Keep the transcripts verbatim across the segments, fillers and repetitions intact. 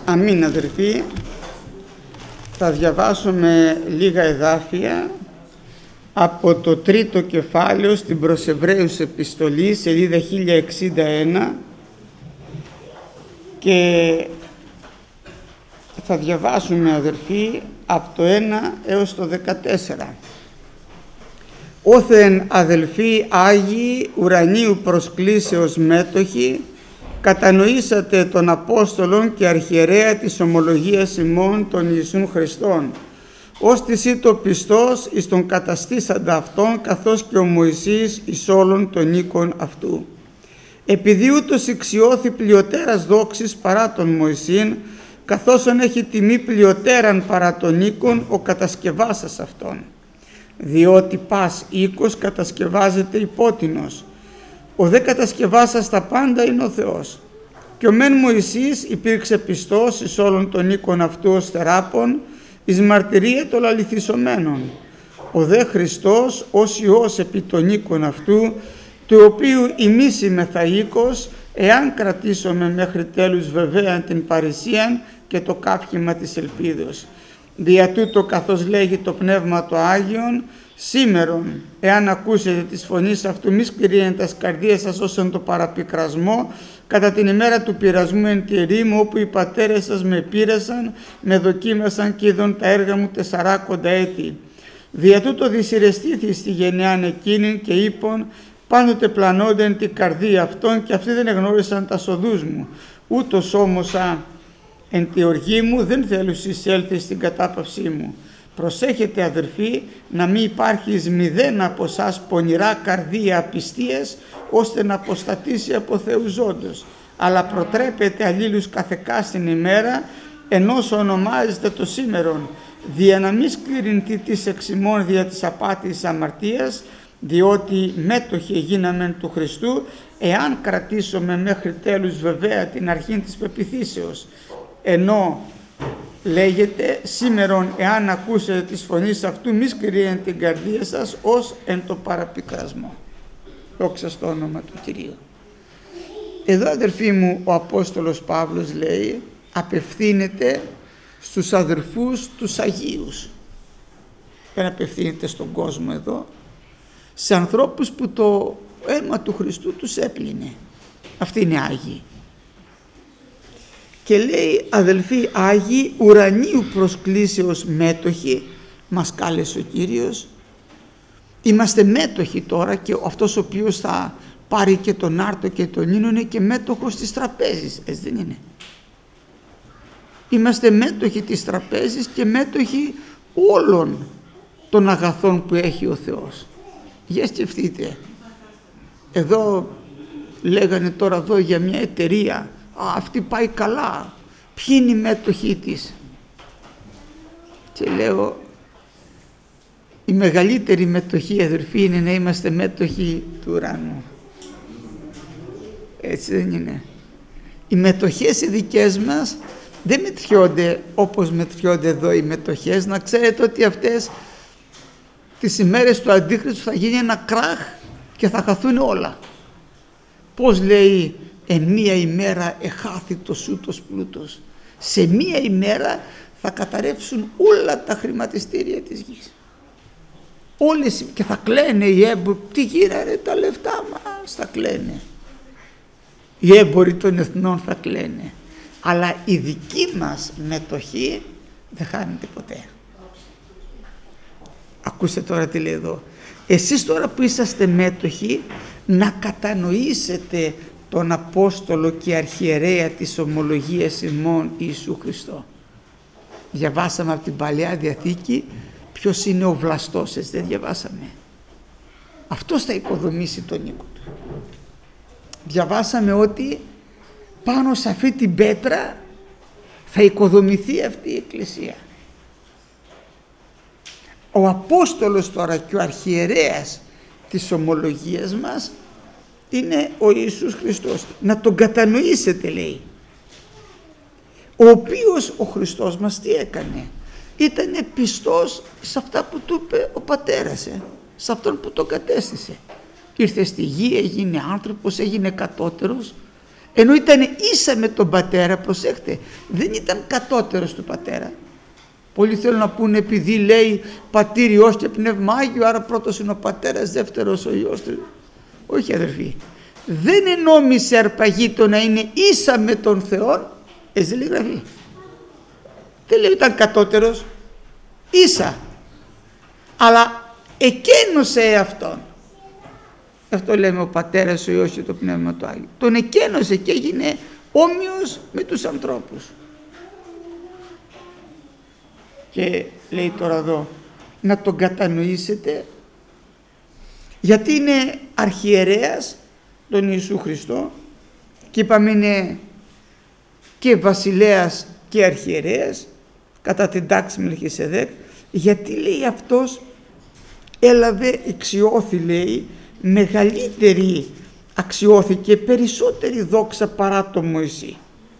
Αμήν αδερφοί, θα διαβάσουμε λίγα εδάφια από το τρίτο κεφάλαιο στην προς Εβραίους επιστολή, σελίδα χίλια εξήντα ένα, και θα διαβάσουμε αδερφοί από το ένα έως το δεκατέσσερα. Όθεν αδελφοί Άγιοι ουρανίου προσκλήσεως μέτοχοι, κατανοήσατε των Απόστολων και αρχιερέα της ομολογίας ημών των Ιησούν Χριστών, ως της ήτο πιστός εις τον καταστήσαντα αυτόν, καθώς και ο Μωυσής εις όλων των οίκων αυτού. Επειδή ούτως ηξιώθη πλειοτέρας δόξης παρά τον Μωυσήν, καθώς έχει τιμή πλειοτέραν παρά τον οίκον ο κατασκευάσας αυτόν. Διότι πας οίκος κατασκευάζεται υπότινος, ο δε κατασκευάσας τα πάντα είναι ο Θεός. Και ο μεν Μωυσής υπήρξε πιστός εις όλων των οίκων αυτού ως θεράπων, εις μαρτυρία των αληθισομένων. Ο δε Χριστός ως Υιός επί των οίκων αυτού, του οποίου ημείς είμεθα οίκος, εάν κρατήσουμε μέχρι τέλους βεβαίαν την παρησίαν και το κάφημα της ελπίδος. Δια τούτο, καθώς λέγει το Πνεύμα το Άγιον, σήμερον, εάν ακούσετε της φωνής αυτού, μη σκληρύνετε τας καρδίες σας ως εν το παραπικρασμό, κατά την ημέρα του πειρασμού εν τη ερήμου, όπου οι πατέρες σας με πείρασαν, με δοκίμασαν και είδον τα έργα μου τεσσαράκοντα έτη. Δια τούτο δυσυρεστήθη στη γενιάν εκείνην και είπον, πάντοτε πλανόντεν την καρδία αυτών, και αυτοί δεν εγνώρισαν τα σοδούς μου. Ούτως όμως α, εν τη οργή μου δεν θέλω εισέλθει στην κατάπαυσή μου. Προσέχετε αδερφοί να μην υπάρχει εις μηδέν από εσάς πονηρά καρδία απιστίας, ώστε να αποστατήσει από Θεού ζώντος, αλλά προτρέπετε αλλήλους καθεκά στην ημέρα, ενός ονομάζεται το σήμερον, δια να μην σκληρυνθεί της εξημών δια της απάτης αμαρτίας, διότι μέτοχοι γίναμεν του Χριστού, εάν κρατήσουμε μέχρι τέλους βεβαία την αρχή της πεποιθήσεως. Ενώ λέγεται σήμερον, εάν ακούσετε της φωνής αυτού, μη σκληρύνετε την καρδία σας ως εν το παραπικρασμό. Δόξα στο όνομα του Κυρίου. Εδώ αδερφοί μου, ο Απόστολος Παύλος λέει, απευθύνεται στους αδερφούς τους Αγίους. Δεν απευθύνεται στον κόσμο εδώ, σε ανθρώπους που το αίμα του Χριστού τους έπλυνε. Αυτοί είναι Άγιοι. Και λέει, αδελφοί Άγιοι, ουρανίου προσκλήσεως μέτοχοι, μας κάλεσε ο Κύριος. Είμαστε μέτοχοι τώρα, και αυτός ο οποίος θα πάρει και τον άρτο και τον ίνο είναι και μέτοχος της τραπέζης, έτσι δεν είναι? Είμαστε μέτοχοι της τραπέζης και μέτοχοι όλων των αγαθών που έχει ο Θεός. Για σκεφτείτε, εδώ λέγανε τώρα εδώ για μια εταιρεία, α, αυτή πάει καλά, ποιοι είναι οι μέτοχοι της? Και λέω, η μεγαλύτερη μετοχή αδερφοί είναι να είμαστε μέτοχοι του ουρανού. Έτσι δεν είναι? Οι μετοχές οι δικές μας δεν μετριώνται όπως μετριώνται εδώ οι μετοχές. Να ξέρετε ότι αυτές τις ημέρες του Αντίχριστου θα γίνει ένα κράχ και θα χαθούν όλα. Πώς λέει, εν μία ημέρα εχάθη το σούτος πλούτος. Σε μία ημέρα θα καταρρεύσουν όλα τα χρηματιστήρια της γης. Όλες, και θα κλαίνε οι έμποροι, τι γίνανε τα λεφτά μας, θα κλαίνε. Οι έμποροι των εθνών θα κλαίνε. Αλλά η δική μας μετοχή δεν χάνεται ποτέ. Ακούστε τώρα τι λέει εδώ. Εσείς τώρα που είσαστε μέτοχοι, να κατανοήσετε τον Απόστολο και αρχιερέα της ομολογίας ημών Ιησού Χριστό. Διαβάσαμε από την Παλαιά Διαθήκη ποιος είναι ο βλαστός, έτσι δεν διαβάσαμε? Αυτός θα οικοδομήσει τον οίκο του. Διαβάσαμε ότι πάνω σε αυτή την πέτρα θα οικοδομηθεί αυτή η εκκλησία. Ο Απόστολος τώρα και ο αρχιερέας της ομολογίας μας είναι ο Ιησούς Χριστός. Να τον κατανοήσετε, λέει. Ο οποίος ο Χριστός μας τι έκανε? Ήτανε πιστός σε αυτά που του είπε ο πατέρας, ε, σε αυτόν που τον κατέστησε. Ήρθε στη γη, έγινε άνθρωπος, έγινε κατώτερος, Ενώ ήταν ίσα με τον πατέρα, προσέχτε, δεν ήταν κατώτερος του πατέρα. Πολλοί θέλουν να πούνε επειδή λέει πατήρ, Υιός και Πνεύμα Άγιο, άρα πρώτος είναι ο πατέρας, δεύτερος ο Υιός. Όχι αδερφοί, δεν ενόμισε αρπαγή το να είναι ίσα με τον Θεό, έτσι λέει η Γραφή. Δεν λέει ήταν κατώτερος, ίσα, αλλά εκένωσε αυτόν. Αυτό λέμε ο πατέρας, ο Υιός και το Πνεύμα του Άγιο. Τον εκένωσε και έγινε όμοιος με τους ανθρώπους. Και λέει τώρα εδώ να τον κατανοήσετε, γιατί είναι αρχιερέας τον Ιησού Χριστό, και είπαμε είναι και βασιλέας και αρχιερέας κατά την τάξη Μελχισεδέκ. Γιατί λέει αυτός έλαβε, εξιώθη λέει, μεγαλύτερη αξιώθηκε, περισσότερη δόξα παρά τον Μωυσή.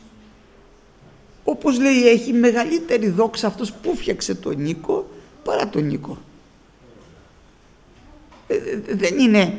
Όπως λέει, έχει μεγαλύτερη δόξα αυτός που φτιάξε τον Νίκο παρά τον Νίκο. Ε, δεν είναι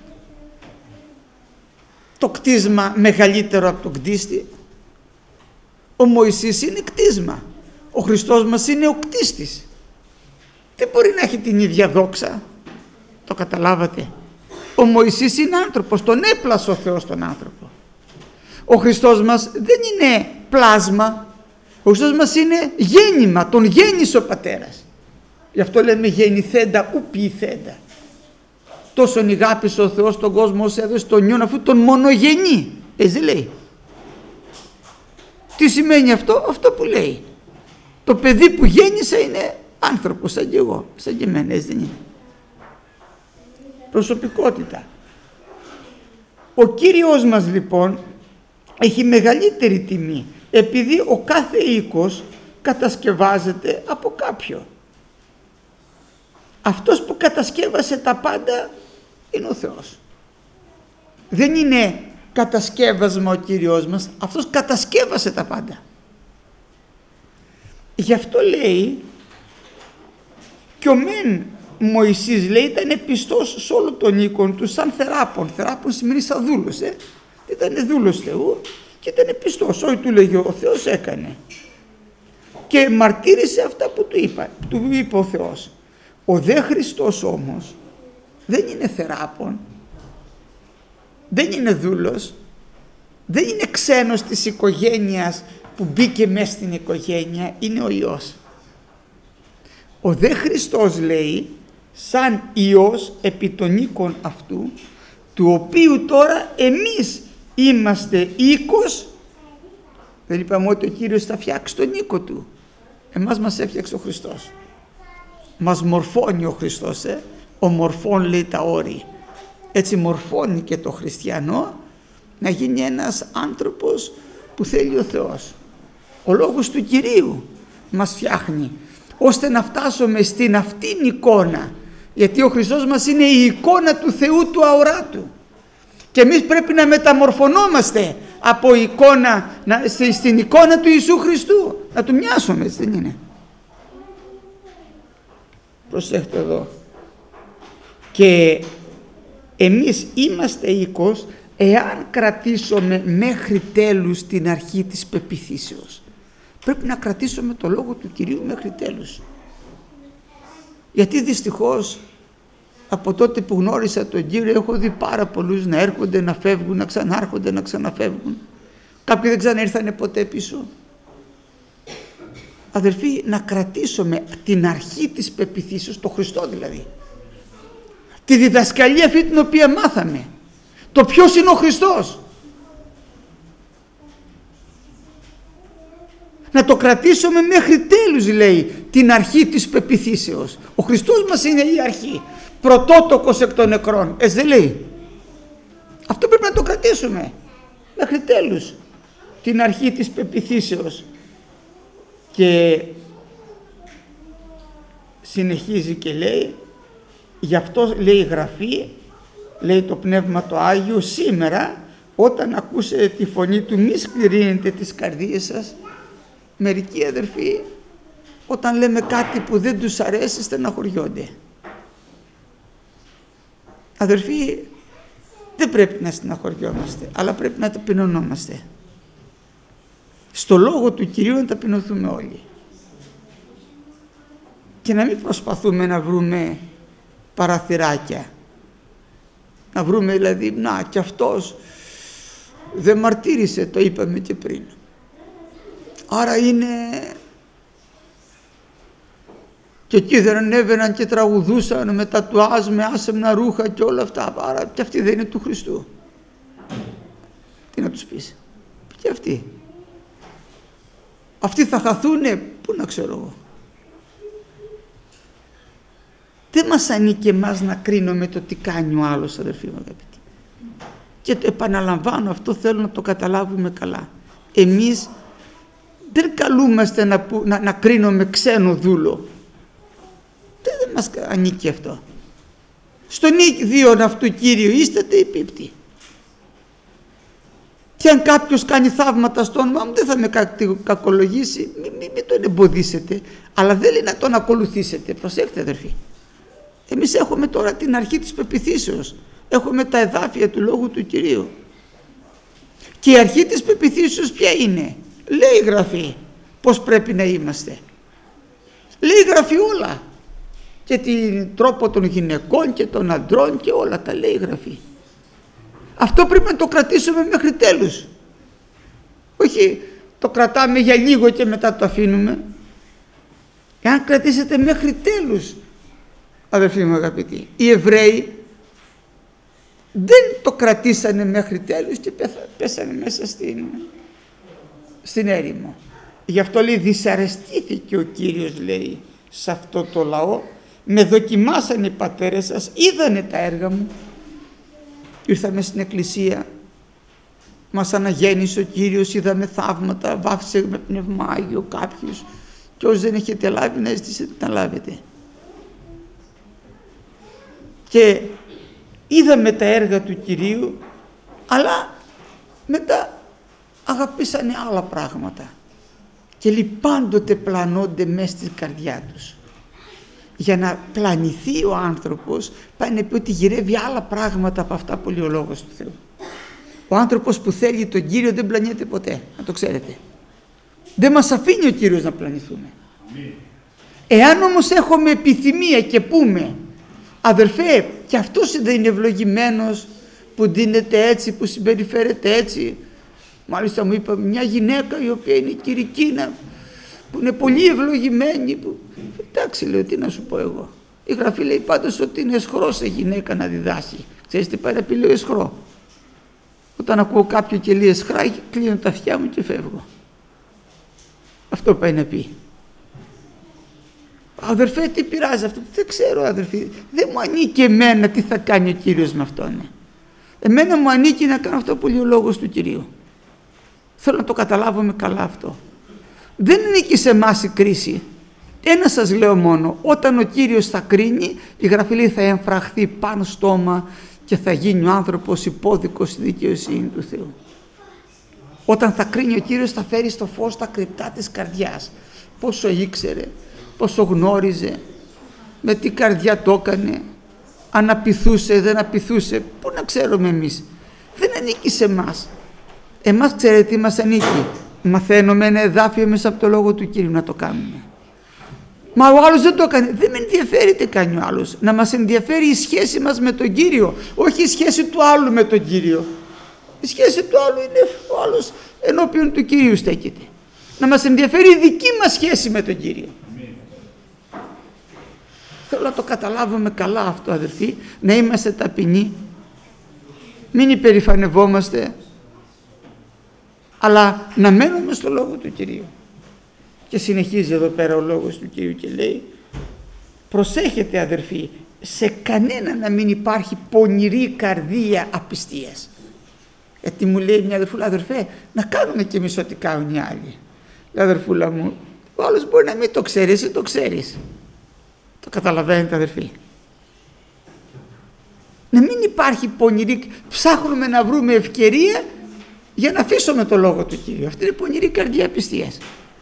το κτίσμα μεγαλύτερο από τον κτίστη. Ο Μωυσής είναι κτίσμα, ο Χριστός μας είναι ο κτίστης. Δεν μπορεί να έχει την ίδια δόξα. Το καταλάβατε? Ο Μωυσής είναι άνθρωπος, τον έπλασε ο Θεός τον άνθρωπο. Ο Χριστός μας δεν είναι πλάσμα, ο Χριστός μας είναι γέννημα, τον γέννησε ο Πατέρας. Γι' αυτό λέμε γεννηθέντα ου ποιηθέντα. Τόσον ηγάπησε ο Θεός τον κόσμο όσο έδωσε τον Υιόν αφού τον μονογενή. Έτσι λέει. Τι σημαίνει αυτό? Αυτό που λέει. Το παιδί που γέννησε είναι άνθρωπος σαν και εγώ, σαν και εμένα, έτσι δεν είναι? Προσωπικότητα. Ο Κύριος μας λοιπόν έχει μεγαλύτερη τιμή, επειδή ο κάθε οίκος κατασκευάζεται από κάποιον. Αυτός που κατασκεύασε τα πάντα είναι ο Θεός. Δεν είναι κατασκεύασμα ο Κύριος μας, αυτός κατασκεύασε τα πάντα. Γι' αυτό λέει και ο μεν Μωυσής, λέει, ήταν πιστός σε όλο τον οίκον του σαν θεράπων. Θεράπων σημαίνει σαν δούλος, ε. Ήταν δούλος Θεού και ήταν πιστός. Ό,τι του λέγει ο Θεός έκανε. Και μαρτύρησε αυτά που του, είπα, του είπε ο Θεός. Ο δε Χριστός όμως δεν είναι θεράπων, δεν είναι δούλος, δεν είναι ξένος της οικογένειας που μπήκε μέσα στην οικογένεια, είναι ο Υιός. Ο δε Χριστός, λέει, σαν Υιός επί των οίκων αυτού, του οποίου τώρα εμείς είμαστε οίκος. Δεν είπαμε ότι ο Κύριος θα φτιάξει τον οίκο του? Εμάς μας έφτιαξε ο Χριστός. Μας μορφώνει ο Χριστός, ε. Ο μορφών, λέει, τα όρη. Έτσι μορφώνει και το χριστιανό να γίνει ένας άνθρωπος που θέλει ο Θεός. Ο λόγος του Κυρίου μας φτιάχνει ώστε να φτάσουμε στην αυτήν εικόνα, γιατί ο Χριστός μας είναι η εικόνα του Θεού του αοράτου και εμείς πρέπει να μεταμορφωνόμαστε από εικόνα, να, στην εικόνα του Ιησού Χριστού, να του μοιάσουμε, έτσι δεν είναι? Προσέχτε εδώ. Και εμείς είμαστε οίκος εάν κρατήσουμε μέχρι τέλους την αρχή της πεποιθήσεως. Πρέπει να κρατήσουμε το λόγο του Κυρίου μέχρι τέλους. Γιατί δυστυχώς από τότε που γνώρισα τον Κύριο έχω δει πάρα πολλούς να έρχονται, να φεύγουν, να ξανάρχονται, να ξαναφεύγουν. Κάποιοι δεν ξανήρθανε ποτέ πίσω. Αδερφοί, να κρατήσουμε την αρχή της πεποιθήσεως, το Χριστό δηλαδή. Τη διδασκαλία αυτή την οποία μάθαμε. Το ποιος είναι ο Χριστός. Να το κρατήσουμε μέχρι τέλους, λέει, την αρχή της πεποιθήσεως. Ο Χριστός μας είναι η αρχή. Πρωτότοκος εκ των νεκρών. Έτσι δεν λέει? Αυτό πρέπει να το κρατήσουμε μέχρι τέλους. Την αρχή της πεποιθήσεως. Και συνεχίζει και λέει, γι' αυτό λέει η Γραφή, λέει το Πνεύμα το Άγιο, σήμερα όταν ακούσετε τη φωνή του μη σκληρύνετε τις καρδίες σας. Μερικοί αδερφοί όταν λέμε κάτι που δεν τους αρέσει στεναχωριόνται. Αδερφοί, Δεν πρέπει να στεναχωριόμαστε, αλλά πρέπει να ταπεινωνόμαστε. Στο λόγο του Κυρίου να ταπεινωθούμε όλοι. Και να μην προσπαθούμε να βρούμε παραθυράκια. Να βρούμε δηλαδή, να και αυτός δεν μαρτύρησε, το είπαμε και πριν. Άρα είναι... Και εκεί δεν ανέβαιναν και τραγουδούσαν με τατουάζ, με άσεμνα ρούχα και όλα αυτά. Άρα και αυτοί δεν είναι του Χριστού. Τι να τους πεις. Και αυτοί. Αυτοί θα χαθούνε, πού να ξέρω εγώ. Δεν μας ανήκει εμάς να κρίνουμε το τι κάνει ο άλλος, αδερφοί μου αγαπητοί. Και το επαναλαμβάνω, αυτό θέλω να το καταλάβουμε καλά. Εμείς δεν καλούμαστε να, που, να, να κρίνουμε ξένο δούλο. Δεν μας ανήκει αυτό. Στον ίδιο αυτού Κύριο είστε τε υπήπτοι. Και αν κάποιος κάνει θαύματα στο όνομα μου δεν θα με κακολογήσει, μην μη, μη τον εμποδίσετε, αλλά δεν λέει να τον ακολουθήσετε. Προσέξτε αδερφοί. Εμείς έχουμε τώρα την αρχή της πεποιθήσεως. Έχουμε τα εδάφια του Λόγου του Κυρίου. Και η αρχή της πεποιθήσεως ποια είναι? Λέει η Γραφή πώς πρέπει να είμαστε. Λέει η Γραφή όλα. Και την τρόπο των γυναικών και των αντρών και όλα τα λέει η Γραφή. Αυτό πρέπει να το κρατήσουμε μέχρι τέλους. Όχι το κρατάμε για λίγο και μετά το αφήνουμε. Εάν κρατήσετε μέχρι τέλους, αδερφοί μου αγαπητοί, οι Εβραίοι δεν το κρατήσανε μέχρι τέλους και πέσανε μέσα στην, στην έρημο. Γι' αυτό λέει δυσαρεστήθηκε ο Κύριος, λέει, σε αυτό το λαό. Με δοκιμάσανε οι πατέρες σας, είδανε τα έργα μου. Ήρθαμε στην εκκλησία, μας αναγέννησε ο Κύριος, είδαμε θαύματα, βάφησε με πνεύμα Άγιο κάποιους και όσοι δεν έχετε λάβει να ζητήσετε να λάβετε. Και είδαμε τα έργα του Κυρίου, αλλά μετά αγαπήσανε άλλα πράγματα και πάντοτε πλανώνται μέσα στην καρδιά τους. Για να πλανηθεί ο άνθρωπος πάει να πει ότι γυρεύει άλλα πράγματα από αυτά που λέει ο Λόγος του Θεού. Ο άνθρωπος που θέλει τον Κύριο δεν πλανιέται ποτέ, να το ξέρετε. Δεν μας αφήνει ο Κύριος να πλανηθούμε. Εάν όμως έχουμε επιθυμία και πούμε, αδερφέ, και αυτός δεν είναι ευλογημένος που δίνεται έτσι, που συμπεριφέρεται έτσι. Μάλιστα μου είπα μια γυναίκα η οποία είναι κηρυκίνα, που είναι πολύ ευλογημένη, που... εντάξει, λέω, τι να σου πω εγώ. Η Γραφή λέει πάντως ότι είναι εσχρό σε γυναίκα να διδάσει. Ξέρεις τι πάει να πει, λέω, εσχρό. Όταν ακούω κάποιο και λέει εσχρά, κλείνω τα αυτιά μου και φεύγω. Αυτό πάει να πει. Αδερφέ, τι πειράζει αυτό? Δεν ξέρω, αδερφή, δεν μου ανήκει εμένα τι θα κάνει ο Κύριος με αυτόν. Εμένα μου ανήκει να κάνω αυτό που λέει ο Λόγος του Κυρίου. Θέλω να το καταλάβουμε καλά αυτό. Δεν ανήκει σε εμάς η κρίση. Ένα σας λέω μόνο, όταν ο Κύριος θα κρίνει, η Γραφή λέει θα εμφραχθεί πάνω στόμα και θα γίνει ο άνθρωπος υπόδικος στη δικαιοσύνη του Θεού. Όταν θα κρίνει ο Κύριος θα φέρει στο φως τα κρυπτά της καρδιάς. Πόσο ήξερε, πόσο γνώριζε, με τι καρδιά το έκανε, αν απειθούσε, δεν απειθούσε. Πού να ξέρουμε εμείς? Δεν ανήκει σε εμάς. Εμάς ξέρετε τι μας ανήκει? Μαθαίνουμε ένα εδάφιο μέσα από το Λόγο του Κύριου να το κάνουμε. Μα ο άλλος δεν το έκανε. Δεν με ενδιαφέρει τι κάνει ο άλλος. Να μας ενδιαφέρει η σχέση μας με τον Κύριο, όχι η σχέση του άλλου με τον Κύριο. Η σχέση του άλλου είναι ο άλλος ενώπιον του Κυρίου στέκεται. Να μας ενδιαφέρει η δική μας σχέση με τον Κύριο. Amen. Θέλω να το καταλάβουμε καλά αυτό, αδερφοί, να είμαστε ταπεινοί, μην υπερηφανευόμαστε, αλλά να μένουμε στο Λόγο του Κυρίου. Και συνεχίζει εδώ πέρα ο Λόγος του Κυρίου και λέει, προσέχετε αδερφοί, σε κανένα να μην υπάρχει πονηρή καρδία απιστίας. Γιατί μου λέει μια αδερφούλα, αδερφέ, να κάνουμε κι εμείς ό,τι κάνουν οι άλλοι. Λέει, αδερφούλα μου, ο άλλος μπορεί να μην το ξέρει, εσύ το ξέρεις. Το καταλαβαίνετε, αδερφοί? Να μην υπάρχει πονηρή, ψάχνουμε να βρούμε ευκαιρία για να αφήσουμε το Λόγο του Κυρίου. Αυτή είναι πονηρή καρδία απιστίας,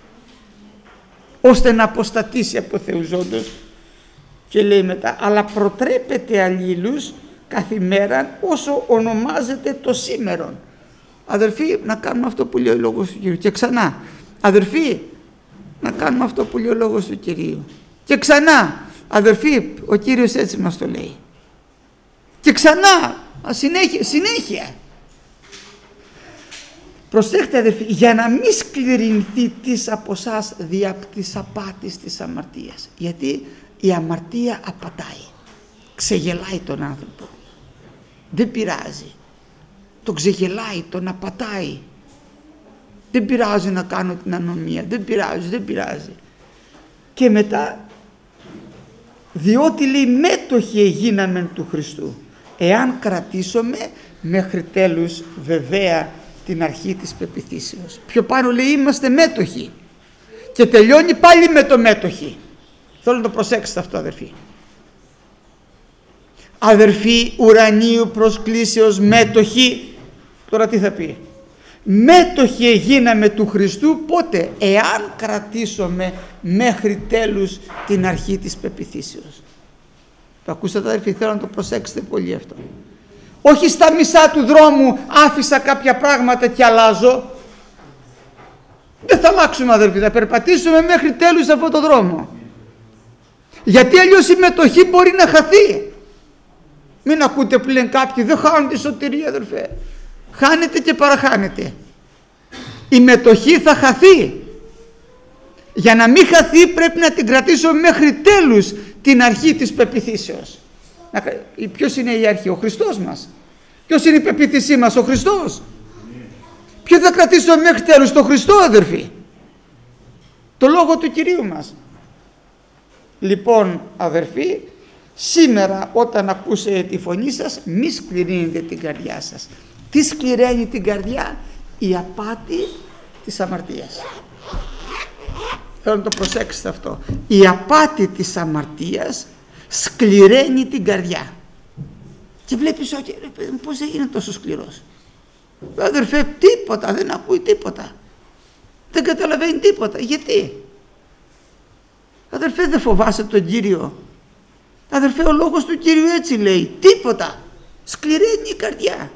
ώστε να αποστατήσει από Θεού ζώντος. Και λέει μετά, αλλά προτρέπετε αλλήλους καθημέραν όσο ονομάζεται το σήμερον. Αδερφοί, να κάνουμε αυτό που λέει ο λόγος του Κυρίου. Και ξανά, αδερφοί, να κάνουμε αυτό που λέει ο λόγος του Κυρίου. Και ξανά, αδερφοί, ο Κύριος έτσι μας το λέει. Και ξανά, συνέχεια, συνέχεια. Προσέχτε αδερφοί, για να μην σκληρυνθεί της από εσάς δια της απάτης της αμαρτίας. Γιατί η αμαρτία απατάει, ξεγελάει τον άνθρωπο. Δεν πειράζει, τον ξεγελάει, τον απατάει. Δεν πειράζει να κάνω την ανομία, δεν πειράζει, δεν πειράζει. Και μετά, διότι λέει μέτοχοι εγίναμεν του Χριστού, εάν κρατήσουμε μέχρι τέλους βεβαία την αρχή της πεποιθήσεως. Πιο πάνω λέει είμαστε μέτοχοι και τελειώνει πάλι με το μέτοχοι. Θέλω να το προσέξετε αυτό αδερφοί. Αδερφοί ουρανίου προσκλήσεως μέτοχοι, τώρα τι θα πει? Μέτοχοι εγίναμε του Χριστού πότε? Εάν κρατήσουμε μέχρι τέλους την αρχή της πεποιθήσεως. Το ακούσατε αδερφοί, θέλω να το προσέξετε πολύ αυτό. Όχι στα μισά του δρόμου άφησα κάποια πράγματα και αλλάζω. Δεν θα αλλάξουμε αδερφοί, θα περπατήσουμε μέχρι τέλους αυτόν τον δρόμο. Γιατί αλλιώς η μετοχή μπορεί να χαθεί. Μην ακούτε που λένε κάποιοι δεν χάνουν τη σωτηρία αδερφέ. Χάνεται και παραχάνεται. Η μετοχή θα χαθεί. Για να μην χαθεί πρέπει να την κρατήσουμε μέχρι τέλους την αρχή της πεποιθήσεως. Ποιος είναι η αρχή? Ο Χριστός μας. Ποιος είναι η πεποίθησή μας? Ο Χριστός. Ποιο θα κρατήσουμε μέχρι τέλους? Το Χριστό αδερφοί. Το λόγο του Κυρίου μας. Λοιπόν αδερφοί, σήμερα όταν ακούσετε τη φωνή σας μη σκληρύνετε την καρδιά σας. Τι σκληραίνει την καρδιά? Η απάτη της αμαρτίας. Θέλω να το προσέξετε αυτό. Η απάτη της αμαρτίας σκληραίνει την καρδιά. Και βλέπεις όχι, πώς έγινε τόσο σκληρός? Αδερφέ, τίποτα, δεν ακούει τίποτα. Δεν καταλαβαίνει τίποτα. Γιατί? Αδερφέ, δεν φοβάσαι τον Κύριο? Αδερφέ, ο λόγος του Κύριου έτσι λέει. Τίποτα. Σκληραίνει η καρδιά.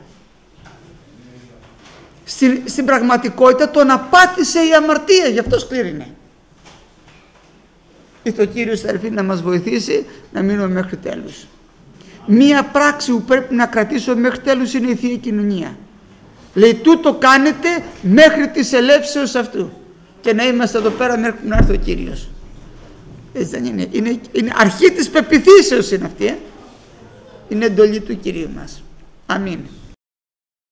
Στην, στην πραγματικότητα τον απάτησε η αμαρτία, γι' αυτό σκλήρινε. Ήρθε ο Κύριος αδερφοί να μας βοηθήσει να μείνουμε μέχρι τέλους. Μία πράξη που πρέπει να κρατήσουμε μέχρι τέλους είναι η Θεία Κοινωνία. Λέει τούτο κάνετε μέχρι της ελεύσεως αυτού. Και να είμαστε εδώ πέρα μέχρι να έρθει ο Κύριος. Έτσι δεν είναι? Είναι, είναι αρχή της πεποιθήσεως είναι αυτή. Ε? Είναι εντολή του Κυρίου μας. Αμήν.